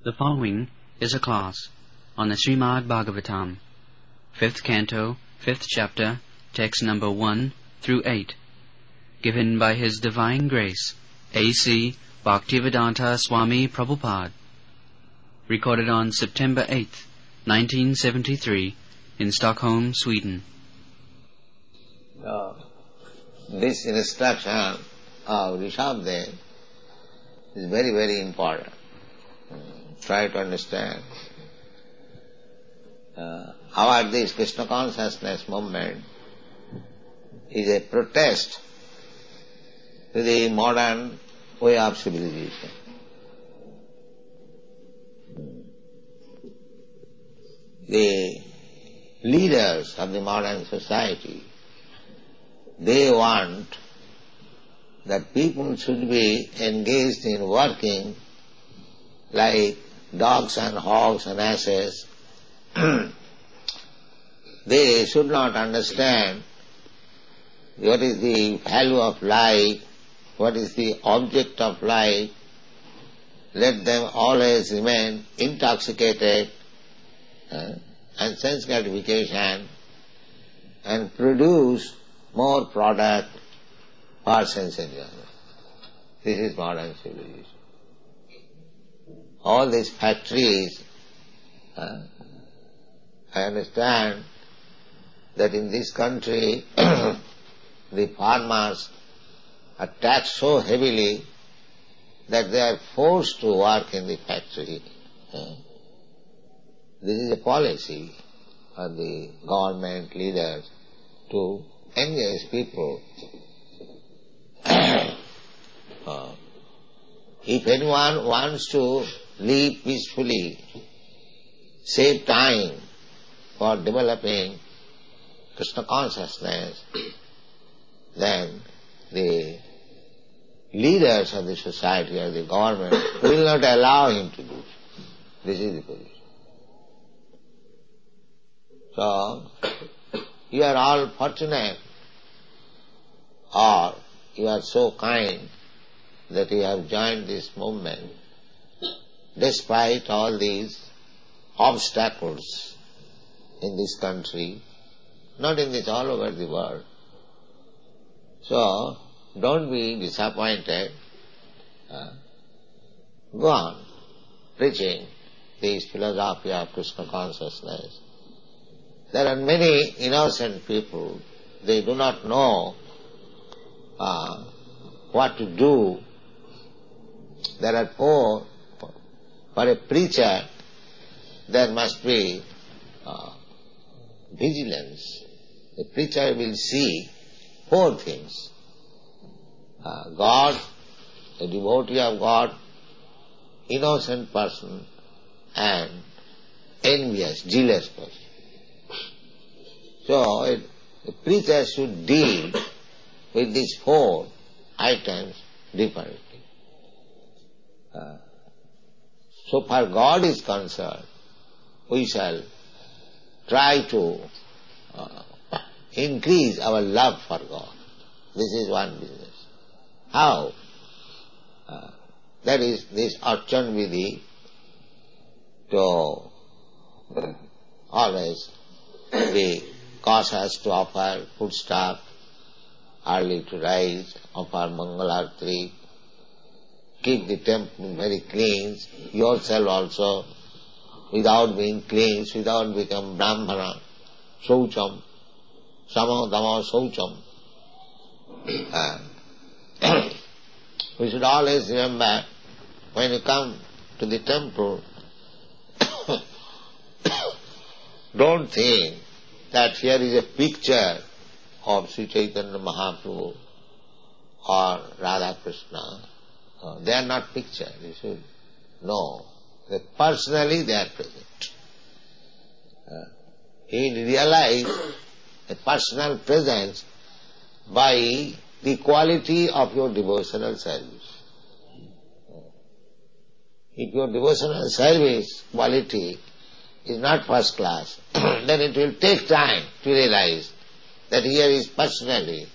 The following is a class on the Srimad Bhagavatam, 5th Canto, 5th Chapter, text number 1 through 8, given by His Divine Grace, A.C. Bhaktivedanta Swami Prabhupada, recorded on September 8th, 1973, in Stockholm, Sweden. This instruction of Rishabdev is very, very important. Try to understand how this Krishna consciousness movement is a protest to the modern way of civilization. The leaders of the modern society, they want that people should be engaged in working like dogs and hogs and asses. They should not understand what is the value of life, what is the object of life. Let them always remain intoxicated and sense gratification and produce more product for sense enjoyment. This is modern civilization. All these factories, I understand that in this country the farmers are taxed so heavily that they are forced to work in the factory. This is a policy of the government leaders to engage people. If anyone wants to live peacefully, save time for developing Krishna consciousness, then the leaders of the society or the government will not allow him to do so. This is the position. So, you are all fortunate, or you are so kind that you have joined this movement despite all these obstacles in this country, not in this, all over the world. So, don't be disappointed. Go on preaching this philosophy of Krishna consciousness. There are many innocent people, they do not know what to do. There are four. For a preacher, there must be vigilance. A preacher will see four things. God, a devotee of God, innocent person, and envious, jealous person. So, a preacher should deal with these four items differently. So far God is concerned, we shall try to increase our love for God. This is one business. How? That is this Archan Vidhi, to always be cautious to offer foodstuff, early to rise, offer Mangalarti, keep the temple very clean, yourself also, without being clean, without become Brahmana, Saucham, Sama Dhamma Saucham. We should always remember, when you come to the temple, don't think that here is a picture of Sri Chaitanya Mahaprabhu or Radha Krishna. They are not picture, you should know that personally they are present. You will realize a personal presence by the quality of your devotional service. If your devotional service quality is not first class, then it will take time to realize that here is personally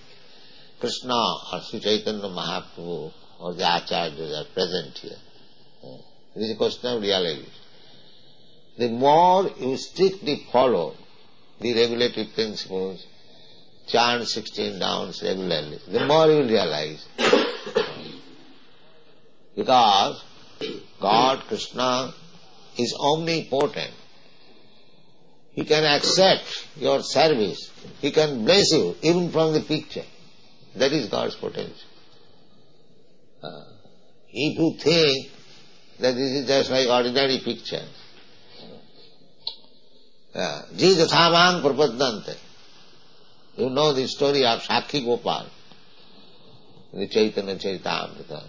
Krishna or Sri Chaitanya Mahaprabhu or the acharyas are present here. It is a question of realization. The more you strictly follow the regulative principles, chant 16 rounds regularly, the more you will realize. Because God, Krishna, is omnipotent. He can accept your service. He can bless you even from the picture. That is God's potential. If you think that this is just like ordinary picture, Jidhathamang prapaddante. You know the story of Sakhi Gopal, the Chaitanya Charitamrita.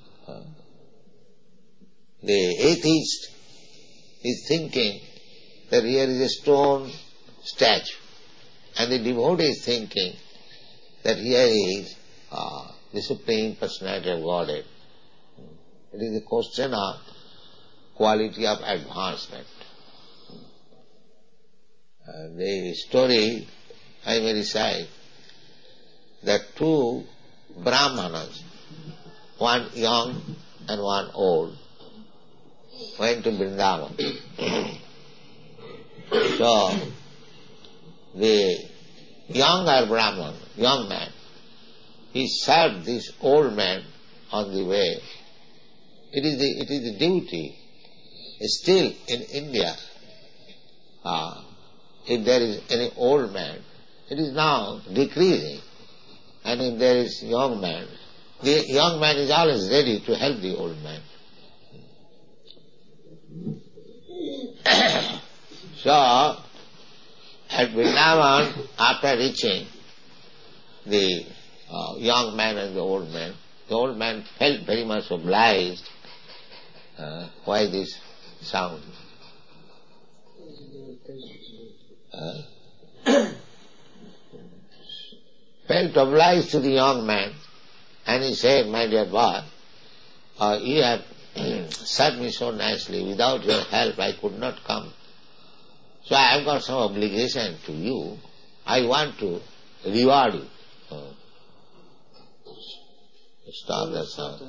The atheist is thinking that here is a stone statue, and the devotee is thinking that here is the Supreme Personality of Godhead. It is a question of quality of advancement. The story I may recite that two Brahmanas, one young and one old, went to Vrindavan. So, the younger Brahman, young man, he served this old man on the way. It is the duty. Still in India, if there is any old man, it is now decreasing. And if there is young man, the young man is always ready to help the old man. So, at Vrindavan, after reaching the young man and the old man felt very much obliged. Why this sound? Felt obliged to the young man, and he said, "My dear boy, you have served me so nicely. Without your help I could not come. So I have got some obligation to you. I want to reward you." Stop that sound.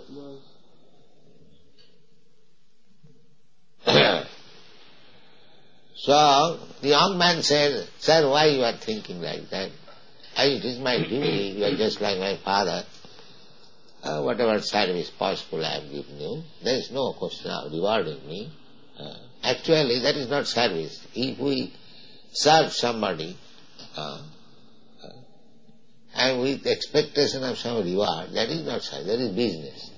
So the young man said, "Sir, why you are thinking like that? It is my duty. You are just like my father. Whatever service possible I have given you. There is no question of rewarding me. Actually, that is not service. If we serve somebody and with expectation of some reward, that is not service, that is business."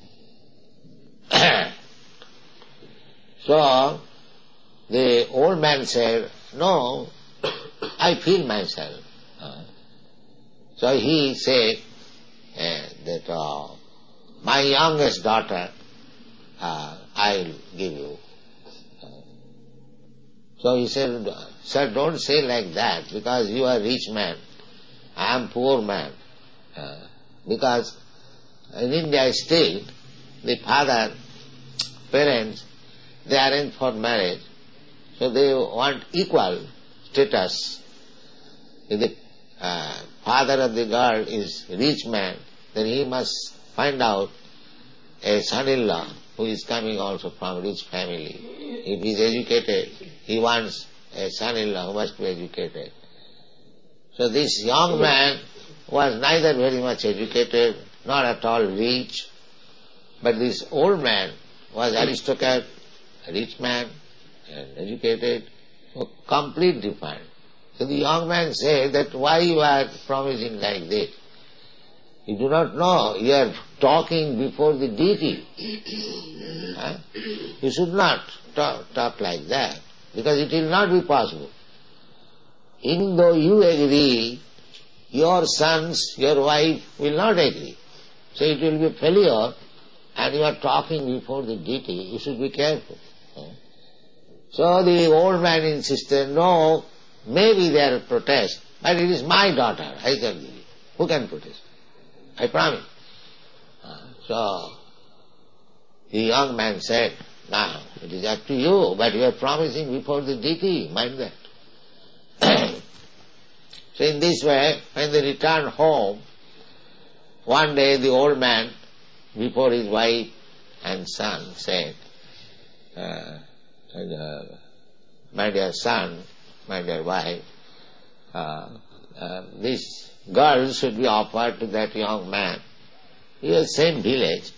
So, the old man said, "No, I feel myself." So he said that my youngest daughter I'll give you. So he said, "Sir, don't say like that, because you are a rich man, I am poor man." Because in India still, the father, parents, they arrange for marriage, so they want equal status. If the father of the girl is rich man, then he must find out a son-in-law who is coming also from a rich family. If he is educated, he wants a son-in-law who must be educated. So this young man was neither very much educated, nor at all rich, but this old man was aristocrat, a rich man, and educated, so complete different. So the young man said that, "Why you are promising like this? You do not know, you are talking before the deity. You should not talk like that, because it will not be possible. Even though you agree, your sons, your wife will not agree. So it will be a failure, and you are talking before the deity, you should be careful." So the old man insisted, "No, maybe there are protests, but it is my daughter, I shall give you. Who can protest? I promise." So the young man said, "Now, it is up to you, but you are promising before the deity, mind that." So in this way, when they returned home, one day the old man, before his wife and son, said, my dear son, my dear wife, this girl should be offered to that young man. He was same village.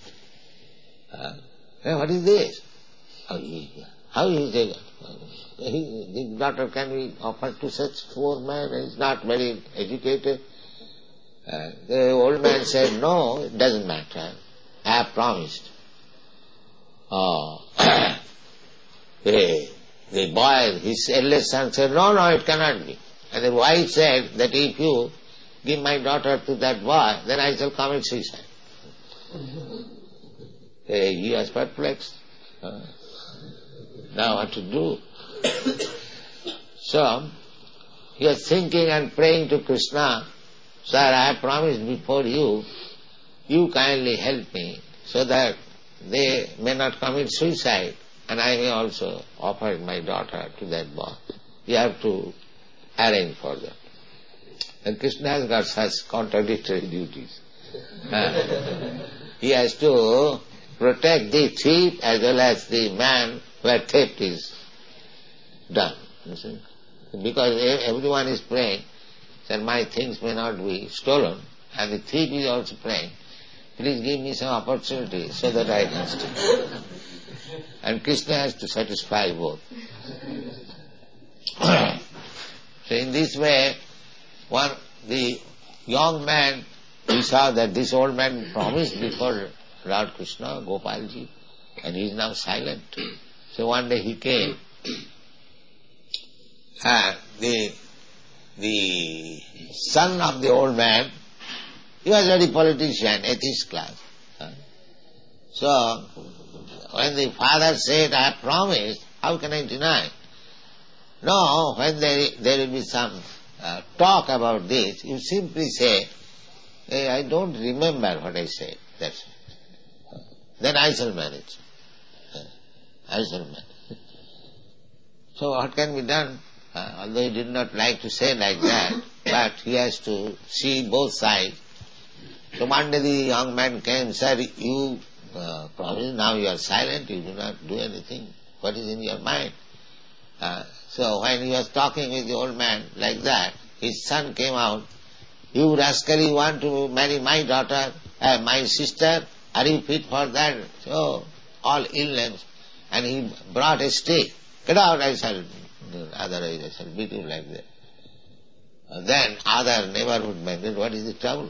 What is this? How is it? His daughter can be offered to such poor man, and is not very educated. The old man said, no, it doesn't matter. I have promised. The boy, his eldest son said, no, it cannot be. And the wife said that if you give my daughter to that boy, then I shall commit suicide. He was perplexed. Now what to do? So, he was thinking and praying to Krishna, sir, I have promised before you, you kindly help me so that they may not commit suicide, and I may also offer my daughter to that boy. You have to arrange for that. And Krishna has got such contradictory duties. He has to protect the thief as well as the man where theft is done. You see? Because everyone is praying that my things may not be stolen, and the thief is also praying, please give me some opportunity so that I can steal. And Krishna has to satisfy both. So in this way, the young man, he saw that this old man promised before Lord Krishna, Gopalji, and he is now silent. So one day he came, and the son of the old man, he was a very politician, atheist class. So when the father said, I have promised, how can I deny? No, when there will be some talk about this, you simply say, hey, I don't remember what I said. That's it. Then I shall manage. I shall manage. So what can be done? Although he did not like to say like that, but he has to see both sides. So one day the young man came, sir, you promised, now you are silent, you do not do anything. What is in your mind? So when he was talking with the old man like that, his son came out, you rascal, you want to marry my daughter, my sister, are you fit for that? So all illness. And he brought a stick. Get out, I shall, otherwise I shall beat you like that. Then other neighborhood men said, what is the trouble?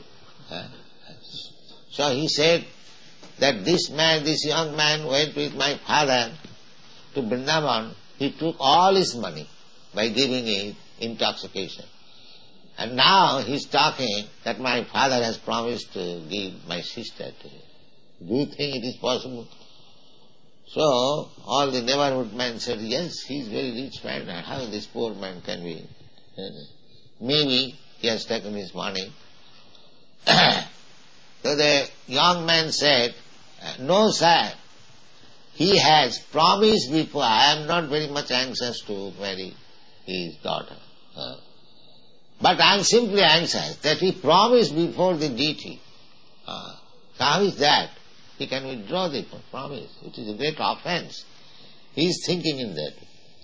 So he said that this young man went with my father to Vrindavan. He took all his money by giving it intoxication. And now he is talking that my father has promised to give my sister to him. Do you think it is possible? So all the neighborhood men said, yes, he is very rich man, how this poor man can be? Maybe he has taken his money. So the young man said, no sir, he has promised before, I am not very much anxious to marry his daughter. But I am simply anxious that he promised before the deity. How is that? He can withdraw the promise. It is a great offense. He is thinking in that.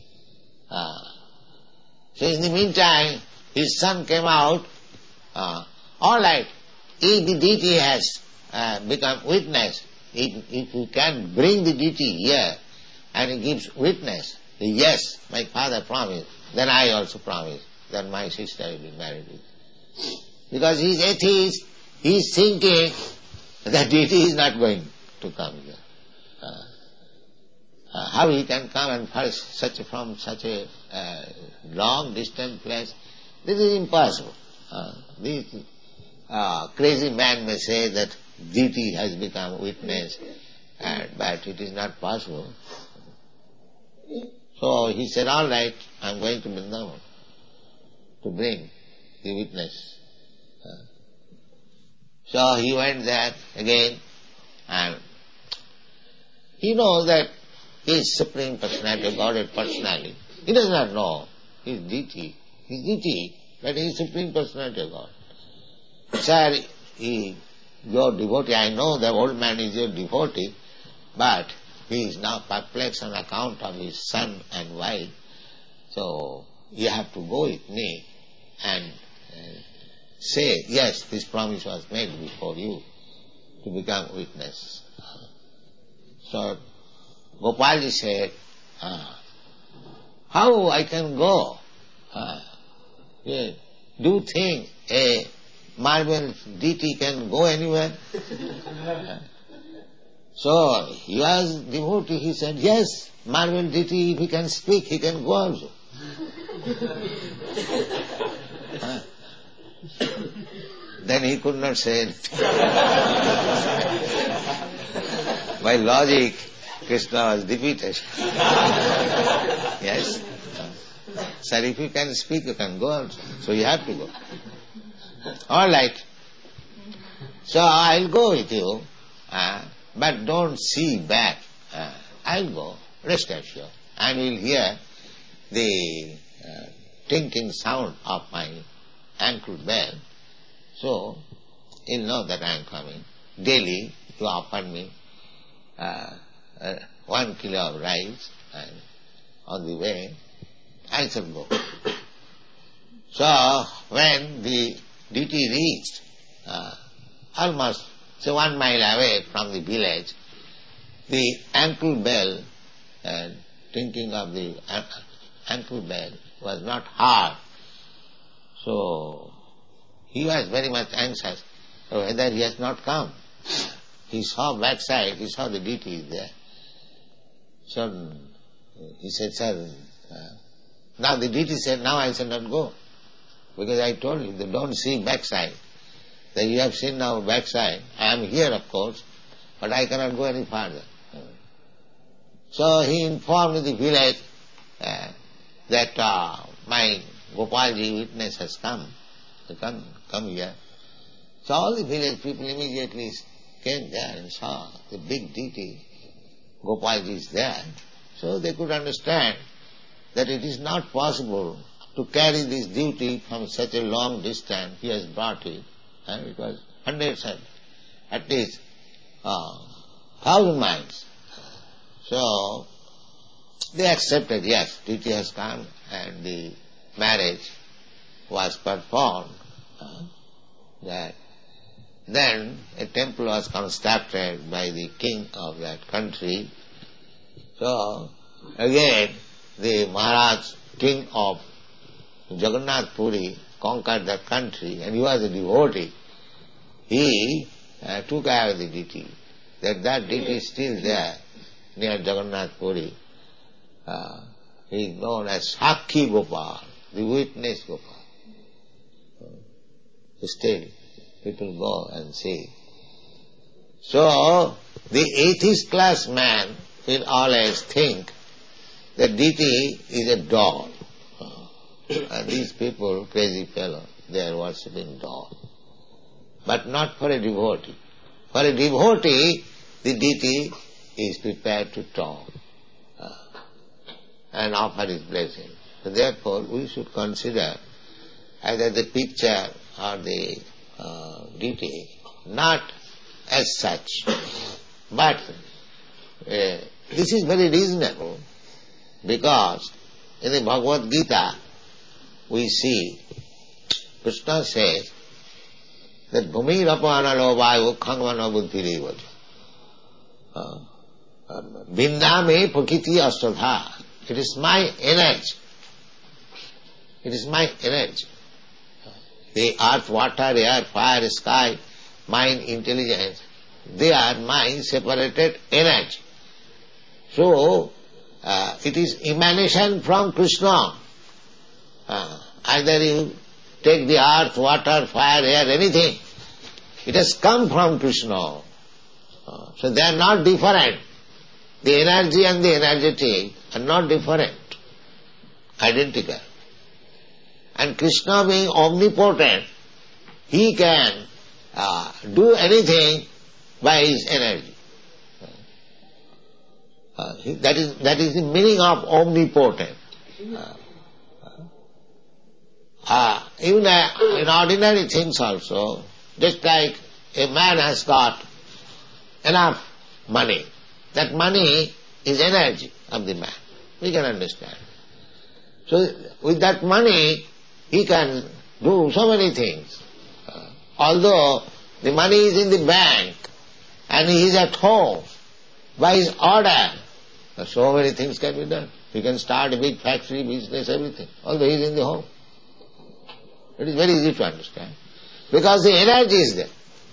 So in the meantime, his son came out. All right, if the deity has become witness, if you can bring the deity here and he gives witness, yes, my father promised, then I also promise that my sister will be married with. Because he is atheist, he is thinking that deity is not going to come here. How he can come and from such a long distant place? This is impossible. This crazy man may say that deity has become witness, but it is not possible. So he said, all right, I am going to Vrindavan to bring the witness. So he went there again, and he knows that he is Supreme Personality of Godhead personally. He does not know he is deity. He is deity, but he is Supreme Personality of God. Sir, your devotee, I know the old man is your devotee, but he is now perplexed on account of his son and wife, so you have to go with me and say, yes, this promise was made before you to become witness. So Gopalji said, how I can go? Do you think a marble deity can go anywhere? So he was devotee, he said, yes, marble deity, if he can speak, he can go also. Then he could not say anything. By logic, Krishna was defeated. Yes. Sir, if you can speak, you can go also. So you have to go. All right. So I'll go with you, but don't see back. I'll go, rest assured, and you'll hear the tinkling sound of my ankle bell. So you'll know that I am coming. Daily you offer me 1 kilo of rice, and on the way I shall go. So when the deity reached almost 1 mile away from the village, the ankle bell, tinkling of the ankle bell was not hard. So he was very much anxious whether he has not come. He saw backside, he saw the deity is there. So he said, sir, now the deity said, now I shall not go. Because I told you, they don't see backside. That you have seen now backside. I am here, of course, but I cannot go any farther. So he informed the village that my Gopalji witness has come. Come here. So all the village people immediately came there and saw the big deity. Gopalji is there. So they could understand that it is not possible to carry this duty from such a long distance. He has brought it. And it was hundreds and at least 1,000 miles. So they accepted, yes, duty has come, and the marriage was performed. Then a temple was constructed by the king of that country. So again the Maharaj, king of Jagannath Puri, conquered that country, and he was a devotee. He took care of the deity. That deity is still there near Jagannath Puri. He is known as Sakhi Gopal, the witness Gopal. Still, people go and see. So, the atheist class man will always think that deity is a doll. And these people, crazy fellows, they are worshipping doll. But not for a devotee. For a devotee, the deity is prepared to talk and offer his blessing. So therefore, we should consider either the picture or the deity not as such. But this is very reasonable, because in the Bhagavad Gita we see Krishna says that Bhumi Rapana Lovayu Khangvana Buddhiri Vaja. Vindame Prakiti Astadha. It is my energy. It is my energy. The earth, water, air, fire, sky, mind, intelligence, they are my separated energy. So, it is emanation from Krishna. Either you take the earth, water, fire, air, anything, it has come from Krishna. So they are not different. The energy and the energetic are not different, identical. And Krishna being omnipotent, he can do anything by his energy. That is the meaning of omnipotent. Even in ordinary things also, just like a man has got enough money, that money is energy of the man. We can understand. So with that money, he can do so many things. Although the money is in the bank and he is at home, by his order, so many things can be done. He can start a big factory, business, everything, although he is in the home. It is very easy to understand. Because the energy is there.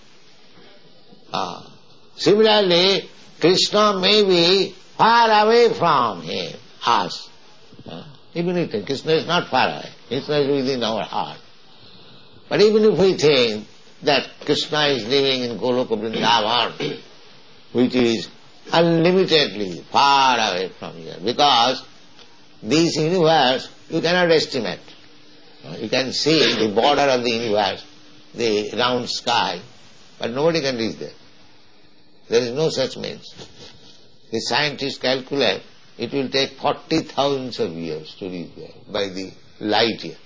Similarly, Krishna may be far away from him, us. Even if Krishna is not far away, Krishna is within our heart. But even if we think that Krishna is living in Goloka Vrindavan, which is unlimitedly far away from here, because this universe you cannot estimate. You can see the border of the universe, the round sky, but nobody can reach there. There is no such means. The scientists calculate it will take 40,000 of years to reach there by the light year.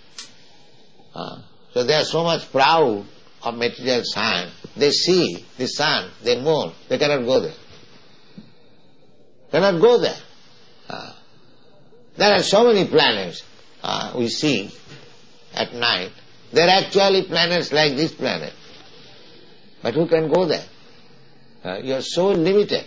So they are so much proud of material science. They see the sun, the moon, they cannot go there. Cannot go there. There are so many planets we see at night. There are actually planets like this planet. But who can go there? You are so limited.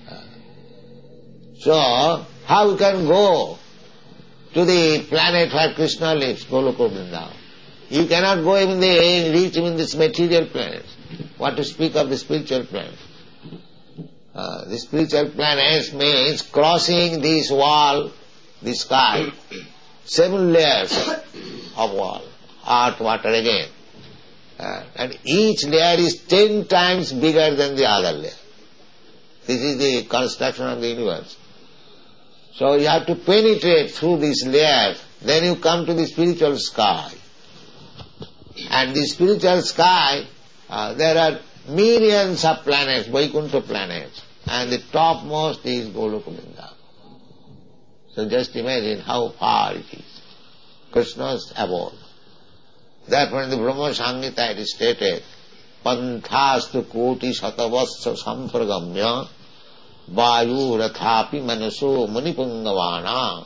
So, how you can go to the planet where Krishna lives, Goloka Vrindavan? You cannot go even reach even this material planet. What to speak of the spiritual planet? The spiritual planets means crossing this wall, the sky, 7 layers of wall, earth, water again. And each layer is 10 times bigger than the other layer. This is the construction of the universe. So you have to penetrate through these layers, then you come to the spiritual sky. And the spiritual sky, there are millions of planets, Vaikuntha planets, and the topmost is Goloka Vrindavan. So just imagine how far it is. Krishna's abode. Therefore in the Brahma Samhita it is stated, Panthastu koti satavasya sampragamya vayu rathapi manaso munipungavana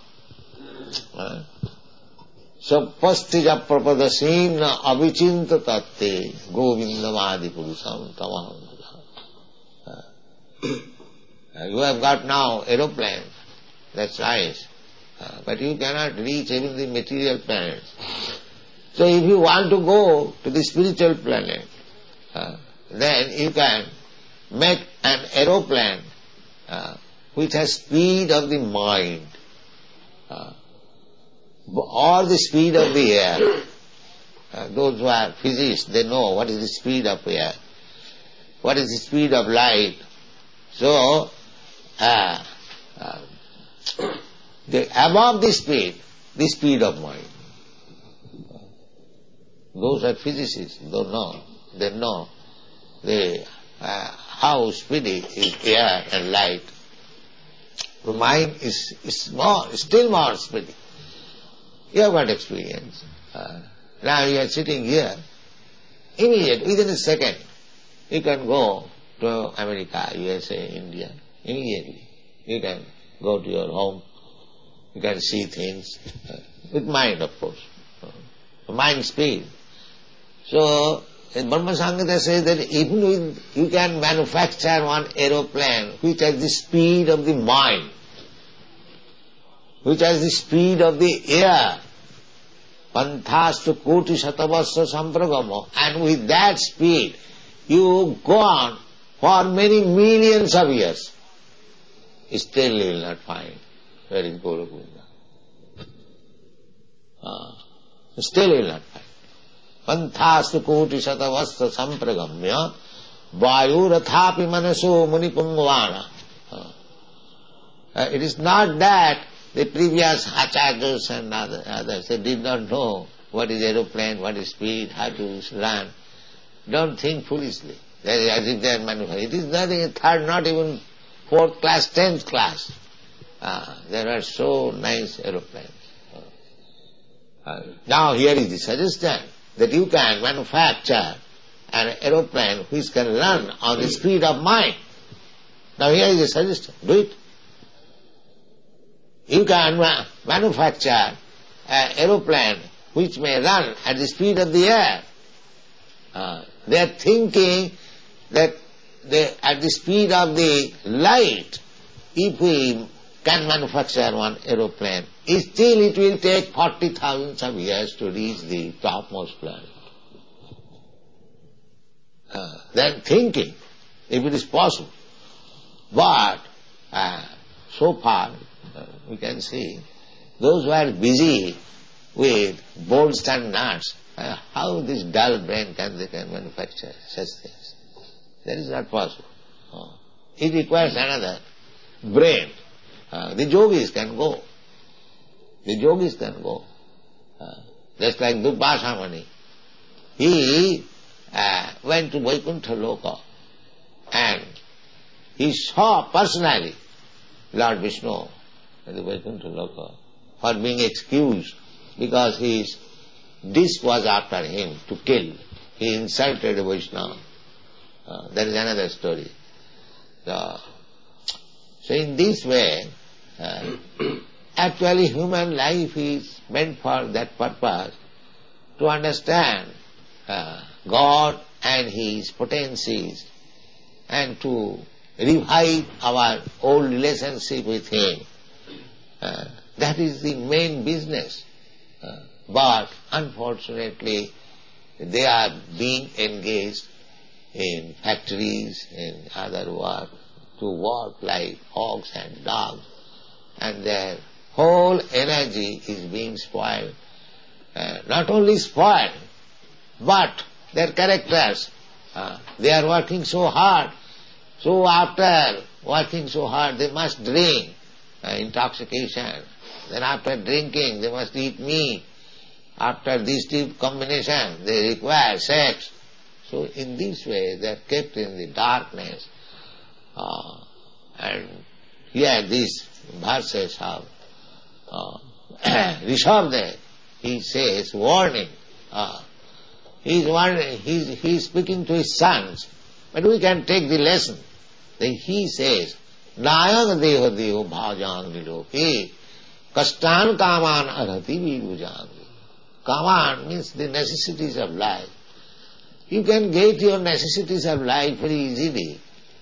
sapastija prapadasena avichinta tatte govindamadi purusam tamaham. You have got now aeroplanes, that's nice, but you cannot reach even the material planets. So if you want to go to the spiritual planet, then you can make an aeroplane which has speed of the mind, or the speed of the air. Those who are physicists, they know what is the speed of air, what is the speed of light. So, above the speed of mind. Those are physicists, they know how speedy is air and light. The mind is still more speedy. You have got experience. Now you are sitting here, immediately, within a second, you can go to America, USA, India, immediately. You can go to your home, you can see things, with mind of course, mind speed. So, Brahma Samhita says that even you can manufacture one aeroplane which has the speed of the mind, which has the speed of the air, panthastu koti satavasya sampragamo, and with that speed you go on for many millions of years. Still you will not find where is Goloka Vrindavan. Still you will not find. Panthastu koti satavasya sampragamya vayu rathapi manaso munipungvana. It is not that the previous acharyas and others, they did not know what is aeroplane, what is speed, how to run. Don't think foolishly. As if they are manufactured. It is nothing, third, not even 4th class, 10th class. There are so nice aeroplanes. Now here is the suggestion that you can manufacture an aeroplane which can run on the speed of mind. Now here is the suggestion. Do it. You can manufacture an aeroplane which may run at the speed of the air. They are thinking that at the speed of the light, if we can manufacture one aeroplane, still it will take 40,000 of years to reach the topmost planet. They are thinking if it is possible. But so far, we can see, those who are busy with bolts and nuts, how this dull brain can manufacture such things? That is not possible. It requires another brain. The yogis can go. The yogis can go. Just like Durvasa Muni. He went to Vaikuntha Loka and he saw personally Lord Vishnu in the Vaikuntha Loka for being excused because his dish was after him to kill. He insulted a Vaishnava. That is another story. So in this way, actually human life is meant for that purpose, to understand God and His potencies and to revive our old relationship with Him. That is the main business. But unfortunately, they are being engaged in factories, in other work, to work like hogs and dogs, and their whole energy is being spoiled. Not only spoiled, but their characters, they are working so hard, so after working so hard they must drink intoxication, then after drinking they must eat meat, after these two combinations they require sex. So in this way they are kept in the darkness. And here these verses have Rishabdev, he says, warning. He is speaking to his sons, but we can take the lesson. Then he says, Nayang deho deho bhajang niloke kastan kaman arhati vibhujangi. Kaman means the necessities of life. You can get your necessities of life very easily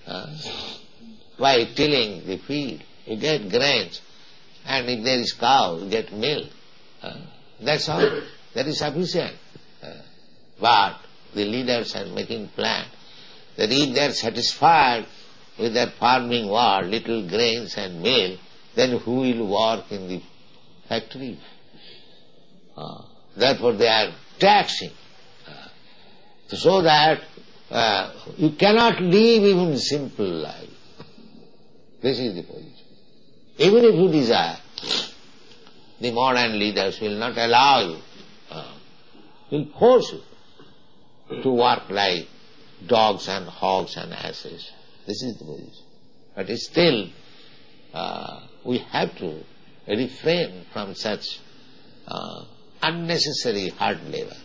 by tilling the field. You get grains, and if there is cow, you get milk. That's all. That is sufficient. But the leaders are making plan that if they are satisfied with their farming work, little grains and milk, then who will work in the factory? Therefore they are taxing, so that you cannot live even simple life. This is the position. Even if you desire, the modern leaders will not allow you, will force you to work like dogs and hogs and asses. This is the position. But still, we have to refrain from such unnecessary hard labor.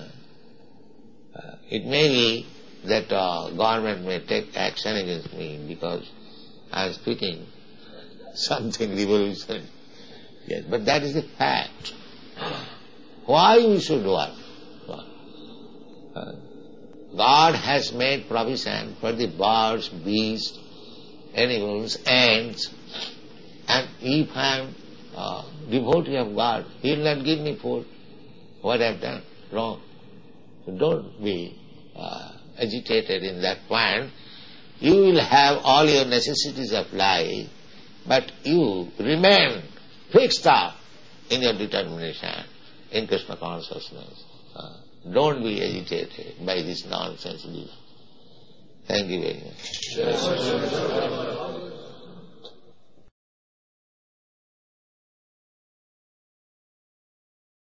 It may be that government may take action against me because I am speaking something revolutionary. Yes, but that is the fact. Why we should work? God has made provision for the birds, beasts, animals, ants, and if I am devotee of God, He will not give me food. What I have done? Wrong. So don't be agitated in that point. You will have all your necessities of life, but you remain fixed up in your determination in Krishna consciousness. Don't be agitated by this nonsense. Thank you very much.